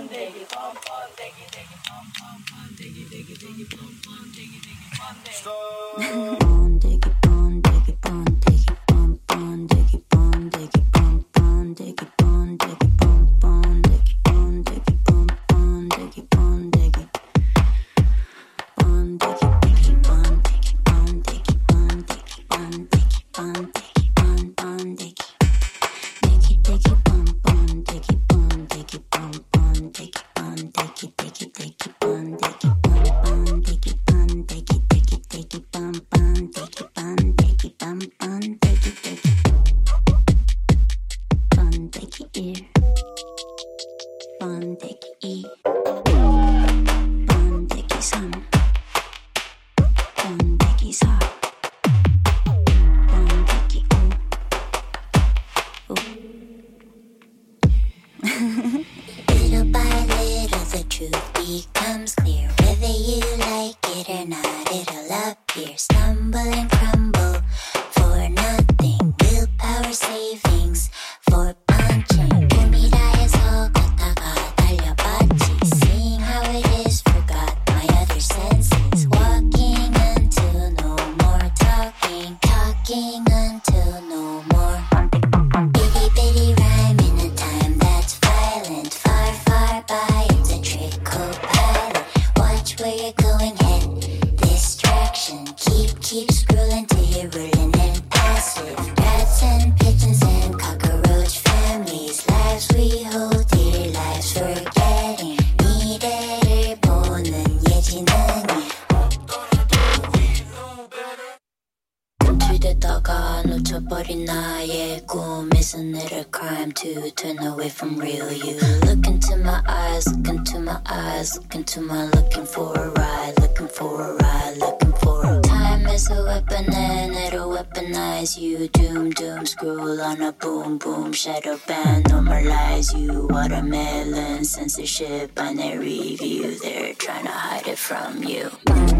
Shadow ban, normalize you, watermelon, censorship, binary view, they're trying to hide it from you.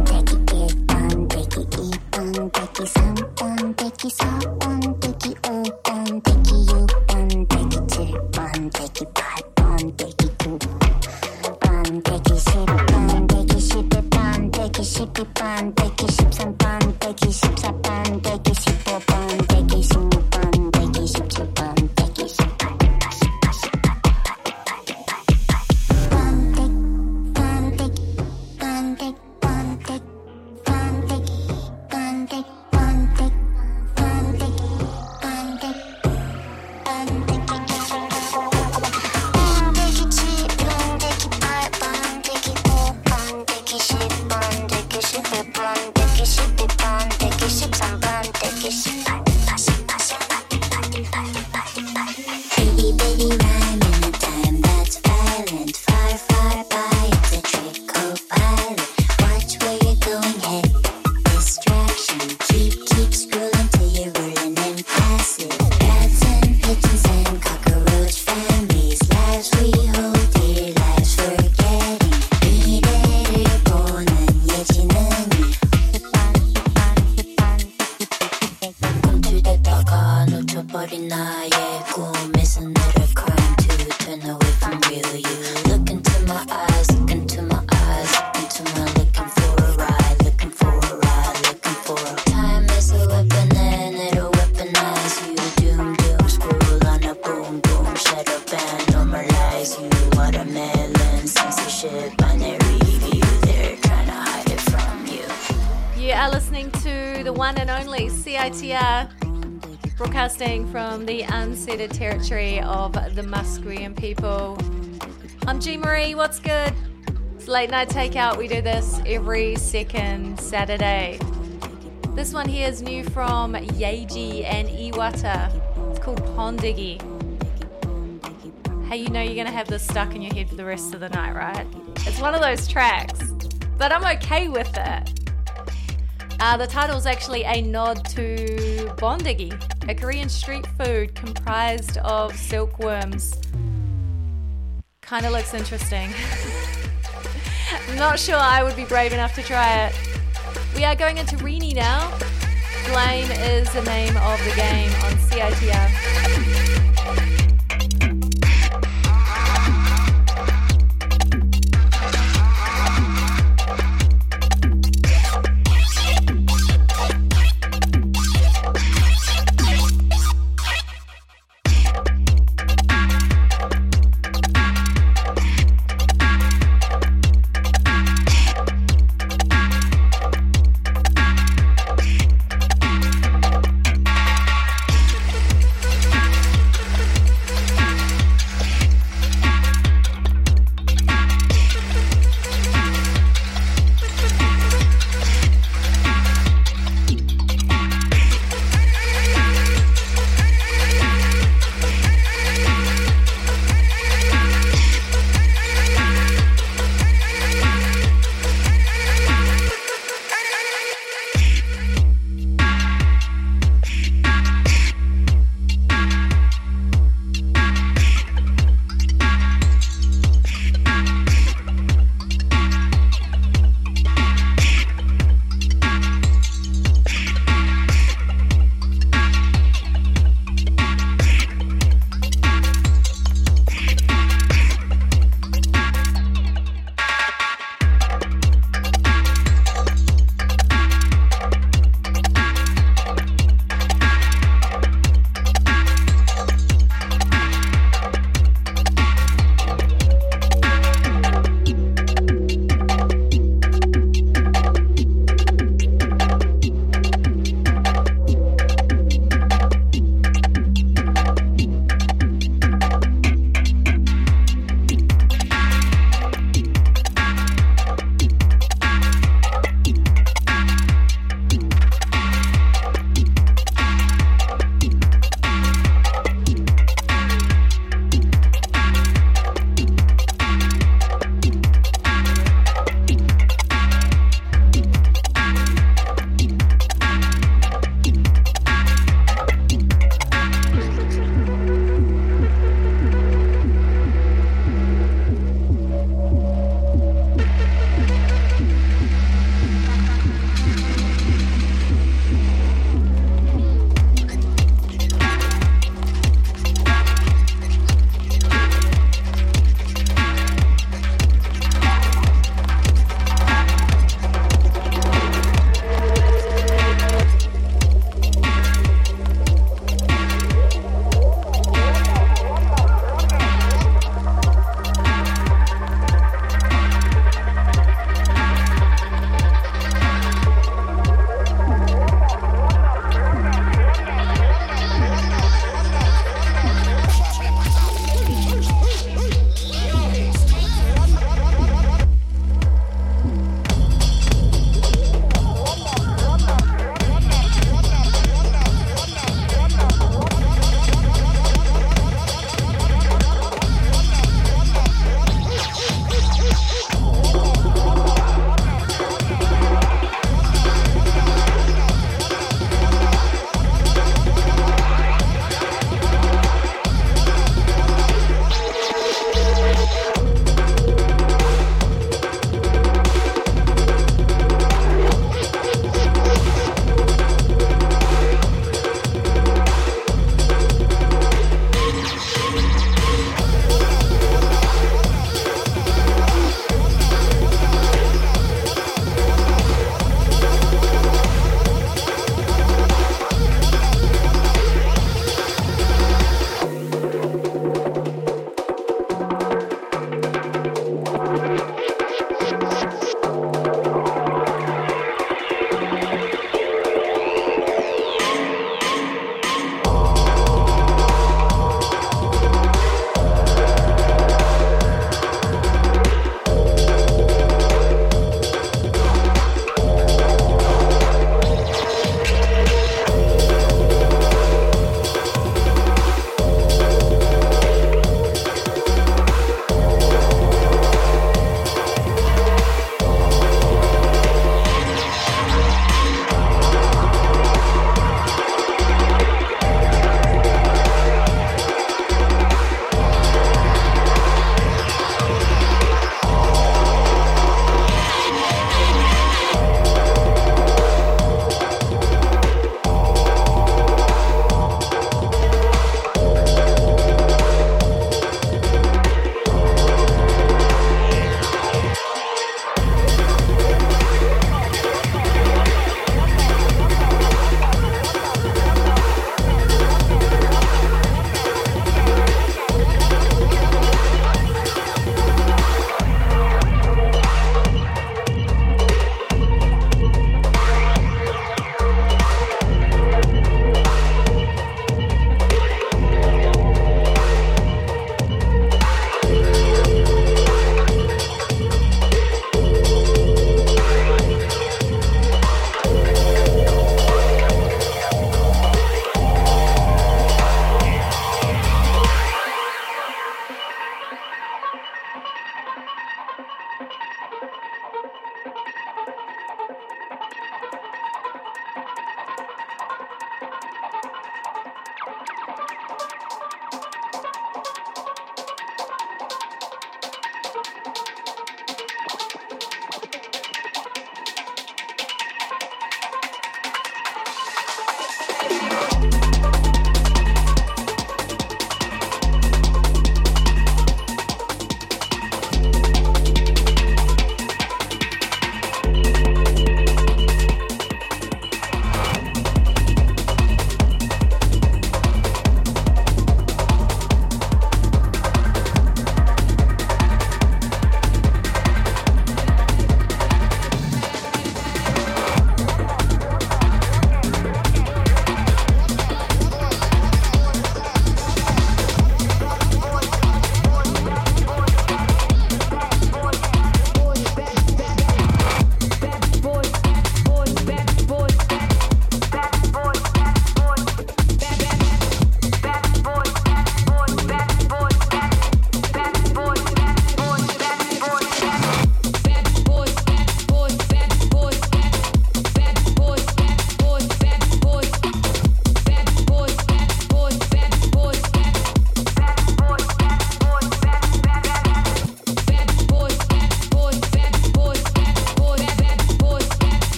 Broadcasting from the unceded territory of the Musqueam people. I'm G Marie, what's good? It's Late Night Takeout. We do this every second Saturday. This one here is new from Yaeji and Iwata. It's called Pondigi. Hey, you know you're going to have this stuck in your head for the rest of the night, right? It's one of those tracks, but I'm okay with it. The title is actually a nod to Pondigi, a Korean street food comprised of silkworms. Kind of looks interesting. I'm not sure I would be brave enough to try it. We are going into Rini now. Flame is the name of the game on CITR.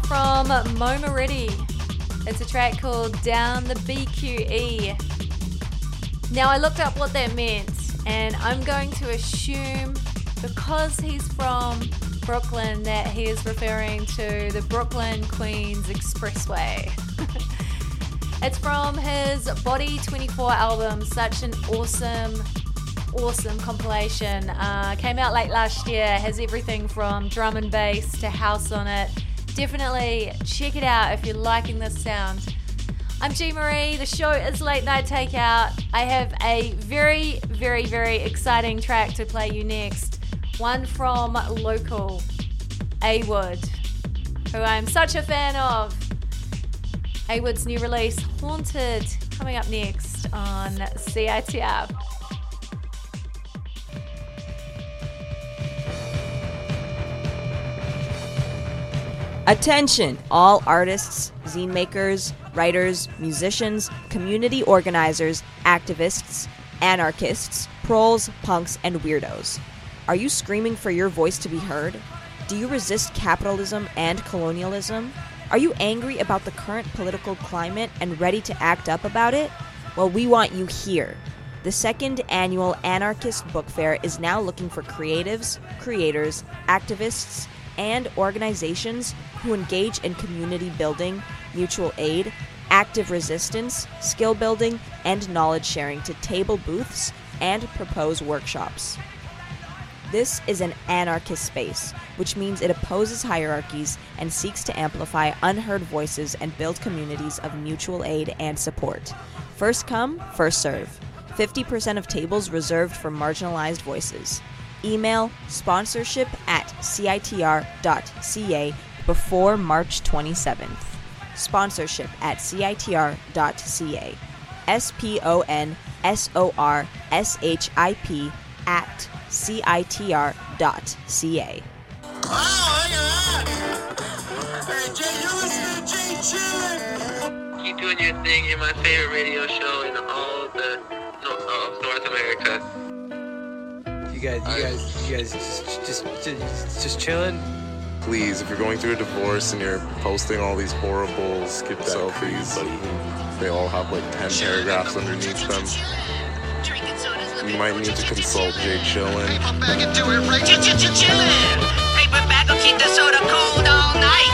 from Mo Moretti. It's a track called Down the BQE. Now I looked up what that meant, and I'm going to assume because he's from Brooklyn that he is referring to the Brooklyn Queens Expressway. It's from his Body 24 album, such an awesome compilation. Came out late last year, has everything from drum and bass to house on it. Definitely check it out if you're liking this sound. I'm G Marie, the show is Late Night Takeout. I have a very, very, very exciting track to play you next. One from local A Wood, who I'm such a fan of. A Wood's new release, Haunted, coming up next on CITR. Attention, all artists, zine makers, writers, musicians, community organizers, activists, anarchists, proles, punks, and weirdos. Are you screaming for your voice to be heard? Do you resist capitalism and colonialism? Are you angry about the current political climate and ready to act up about it? Well, we want you here. The second annual Anarchist Book Fair is now looking for creatives, creators, activists, and organizations who engage in community building, mutual aid, active resistance, skill building, and knowledge sharing to table booths and propose workshops. This is an anarchist space, which means it opposes hierarchies and seeks to amplify unheard voices and build communities of mutual aid and support. First come, first serve. 50% of tables reserved for marginalized voices. Email sponsorship@citr.ca before March 27th. Sponsorship@citr.ca. sponsorship@citr.ca. Oh, hey, Jay, you're listening to Jay Chillin'. Keep doing your thing. You're my favorite radio show in all the North America. You guys just chilling? Please, if you're going through a divorce and you're posting all these horrible skip selfies, they all have like 10 paragraphs underneath them. You might need to consult Jay Chillin'. Paper bag will keep the soda cold all night.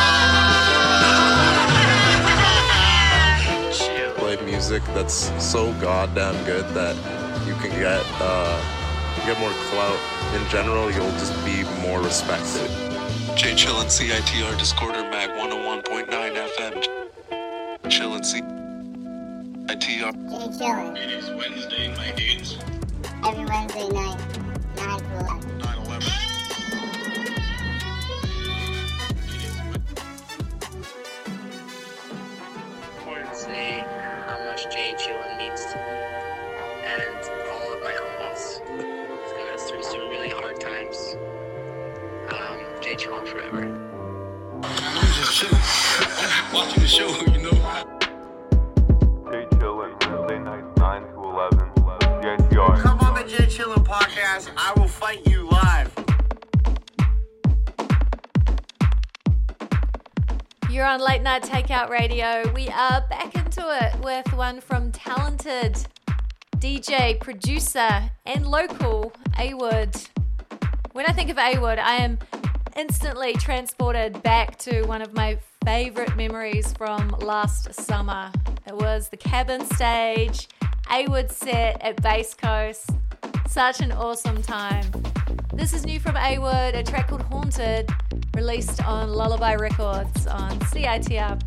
Play music that's so goddamn good that you can get more clout. In general, you'll just be more respected. Jay Chillin' CITR Discorder Mag 101.9 FM. Chillin' CITR. Jay Chillin'. It is Wednesday, my dudes. Every Wednesday night, 9 to 11. 9/11. I want to say how much Jay Chillin' means to me and all of my homies. He's got us through some really hard times. Jay Chillin' forever. I'm just chilling. Watching the show, you know. Jay Chillin', Wednesday nights 9 to 11. CITR. Come on the Jay Chillin' podcast. I will fight you live. You're on Late Night Takeout Radio. We are back into it with one from talented DJ, producer, and local A Wood. When I think of A Wood, I am instantly transported back to one of my favorite memories from last summer. It was the cabin stage, A Wood set at Bass Coast. Such an awesome time. This is new from A Wood, a track called Haunted, released on Lullaby Records on CITR.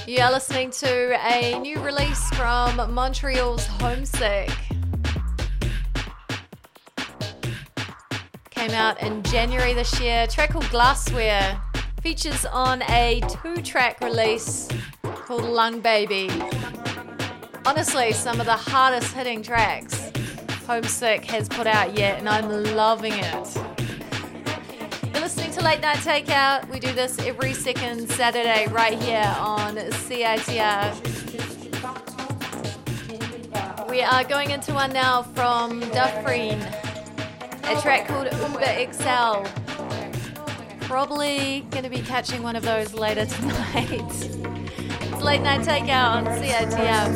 You are listening to a new release from Montreal's Homesick. Came out in January this year. A track called Glassware. Features on a 2-track release called Lung Baby. Honestly, some of the hardest hitting tracks Homesick has put out yet, and I'm loving it. You're listening to Late Night Takeout. We do this every second Saturday right here on CITR. We are going into one now from Dufresne, a track called Uber XL. Probably going to be catching one of those later tonight. It's Late Night Takeout on CITR.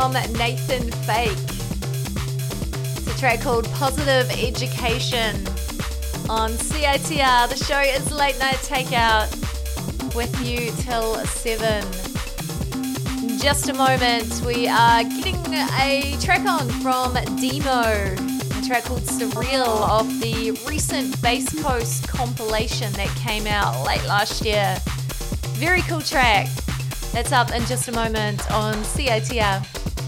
from Nathan Fake. It's a track called Positive Education on CITR. The show is Late Night Takeout with you till 7. In just a moment, we are getting a track on from Demo, a track called Surreal off the recent Bass Coast compilation that came out late last year. Very cool track. That's up in just a moment on CITR.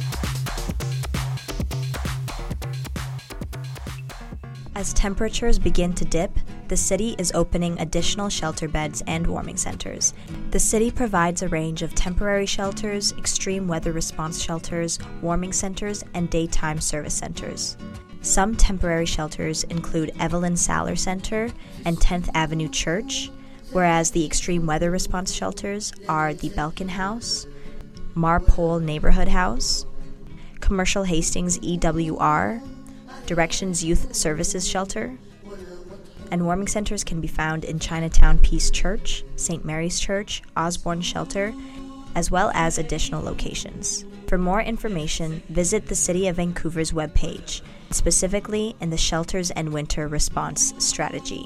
As temperatures begin to dip, the city is opening additional shelter beds and warming centers. The city provides a range of temporary shelters, extreme weather response shelters, warming centers, and daytime service centers. Some temporary shelters include Evelyn Saller Center and 10th Avenue Church, whereas the extreme weather response shelters are the Belkin House, Marpole Neighborhood House, Commercial Hastings EWR, Directions Youth Services Shelter, and warming centers can be found in Chinatown Peace Church, St. Mary's Church, Osborne Shelter, as well as additional locations. For more information, visit the City of Vancouver's webpage, specifically in the Shelters and Winter Response Strategy,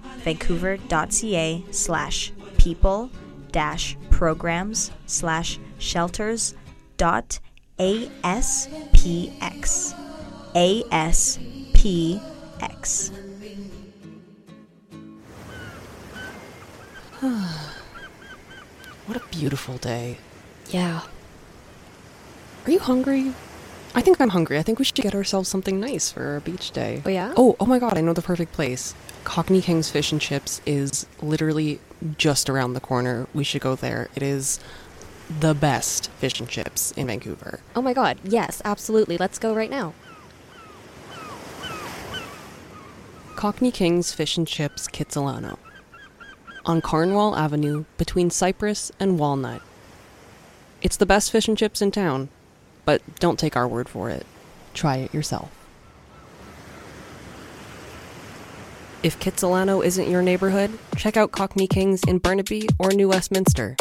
vancouver.ca/people-shelters.aspx. ASPX. What a beautiful day. Yeah. Are you hungry? I think I'm hungry. I think we should get ourselves something nice for our beach day. Oh, yeah? Oh my god, I know the perfect place. Cockney King's Fish and Chips is literally just around the corner. We should go there. It is the best fish and chips in Vancouver. Oh my god, yes, absolutely. Let's go right now. Cockney King's Fish and Chips Kitsilano. On Cornwall Avenue, between Cypress and Walnut. It's the best fish and chips in town, but don't take our word for it. Try it yourself. If Kitsilano isn't your neighborhood, check out Cockney King's in Burnaby or New Westminster.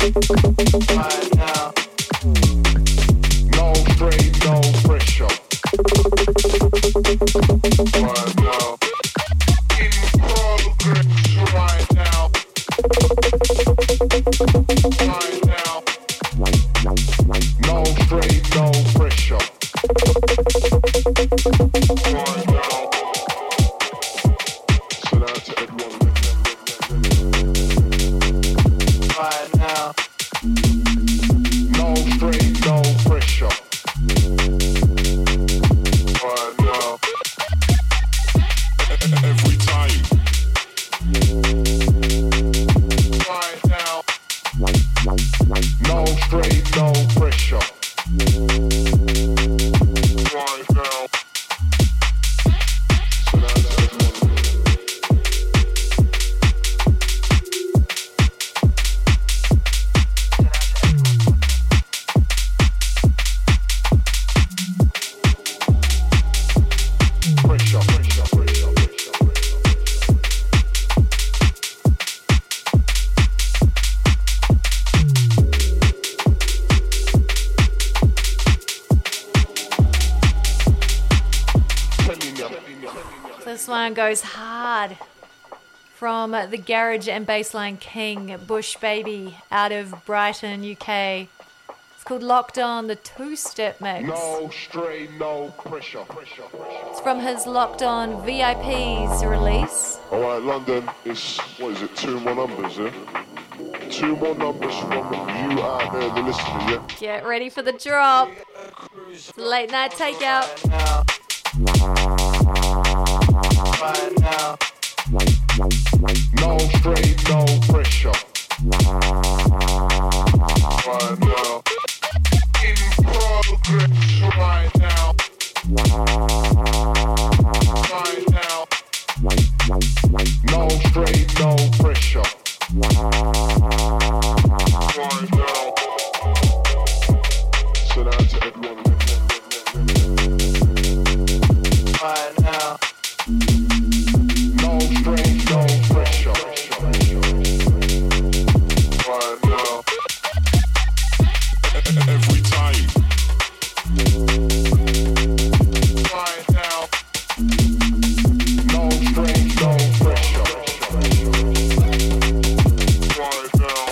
This one goes hard from the Garage and Bassline King, Bush Baby, out of Brighton, UK. It's called Locked On, the two-step mix. No strain, no pressure. It's from his Locked On VIPs release. Alright, London, it's, what is it, 2 more numbers, yeah? 2 more numbers from you out there, the listener, yeah? Get ready for the drop. It's the late night takeout. Right now. No strain, no pressure. Right now. In progress right now. Right now. No strain, no pressure. Right now. So now to everyone. Right now. No strain, no pressure. Right now. Every time. Right now. No strain, no pressure. Right now.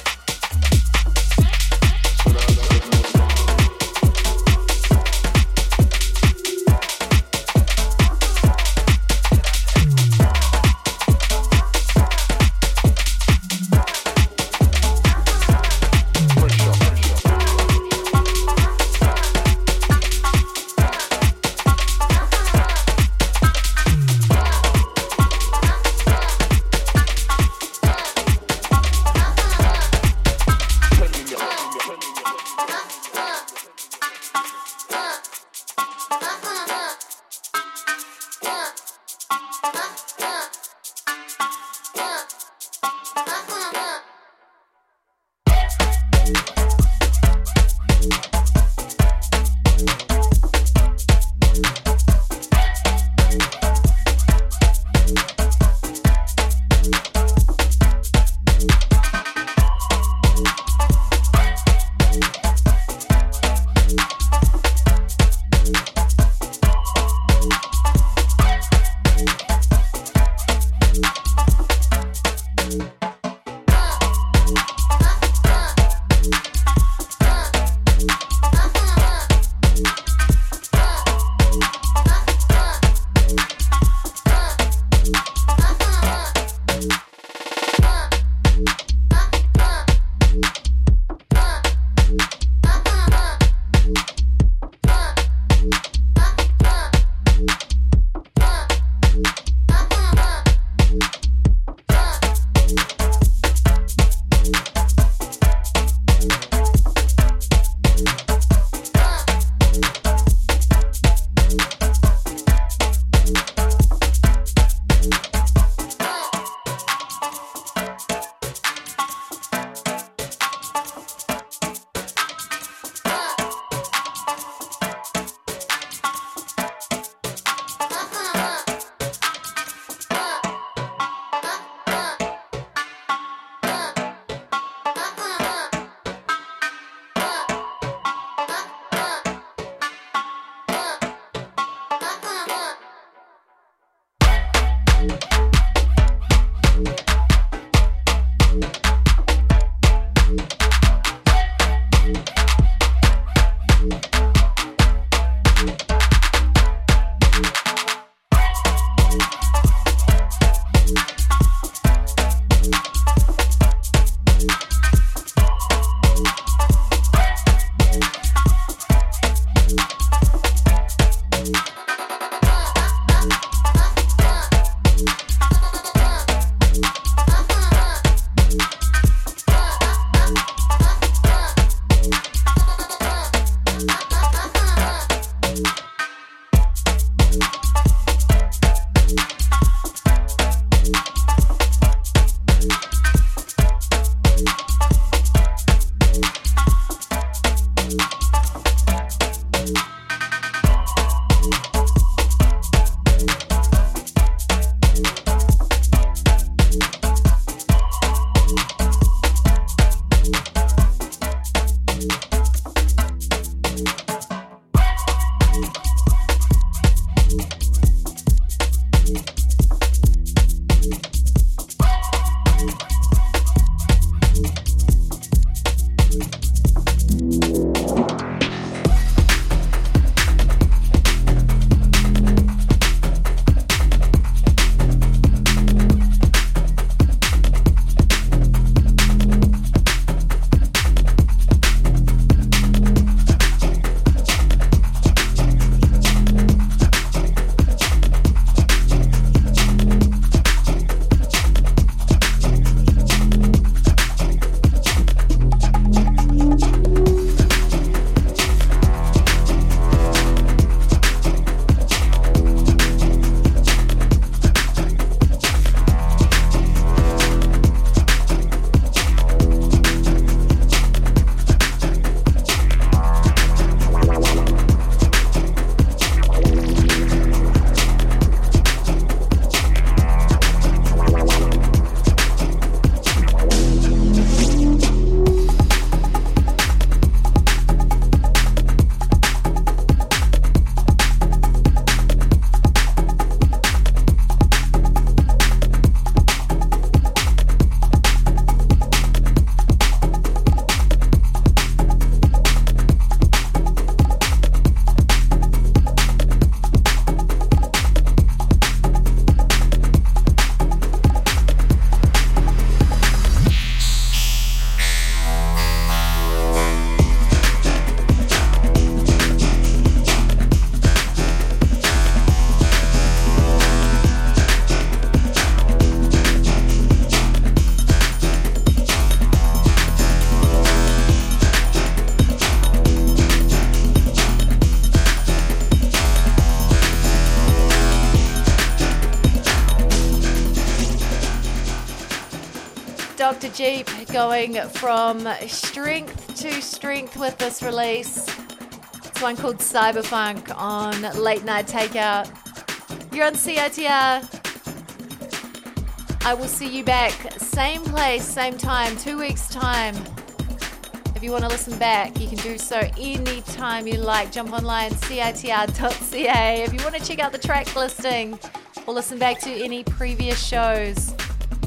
Dr. Jeep going from strength to strength with this release. It's one called Cyberfunk on Late Night Takeout. You're on CITR. I will see you back, same place, same time, 2 weeks' time. If you want to listen back, you can do so anytime you like. Jump online, citr.ca. If you want to check out the track listing or listen back to any previous shows.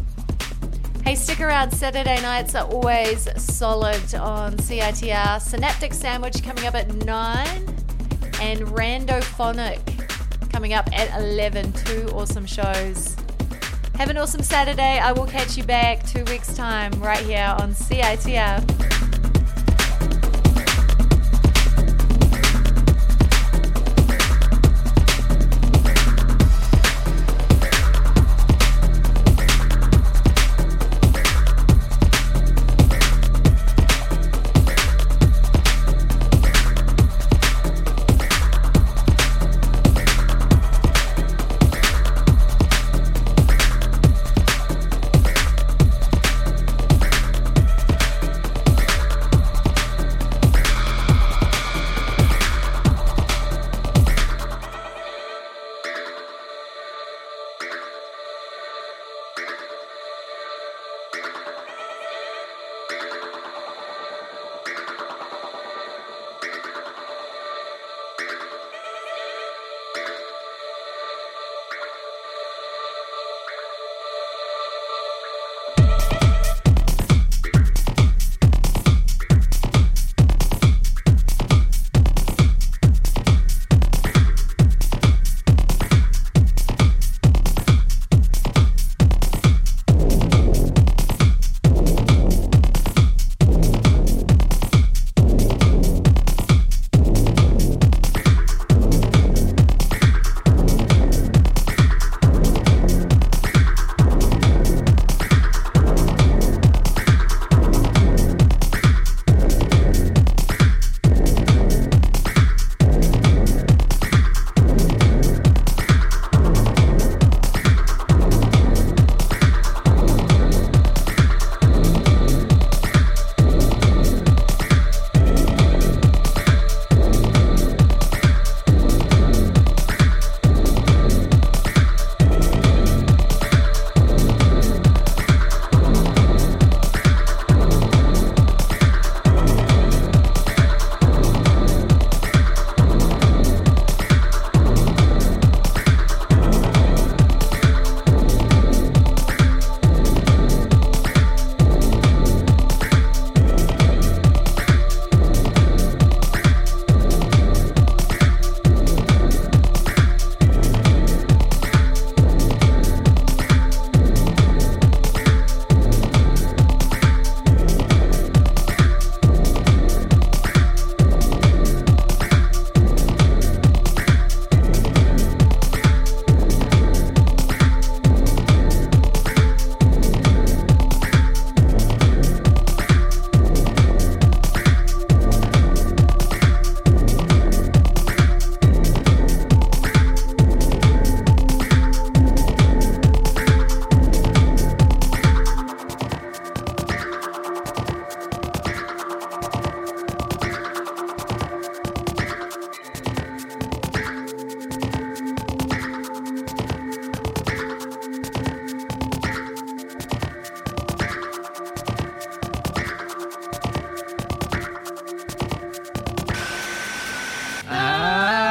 Hey, stick around. Saturday nights are always solid on CITR. Synaptic Sandwich coming up at 9 and Randophonic coming up at 11. 2 awesome shows. Have an awesome Saturday. I will catch you back 2 weeks' time right here on CITR.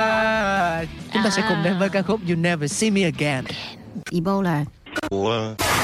Chúng ta sẽ cùng đến với ca khúc You Never See Me Again. Ebola. Ủa?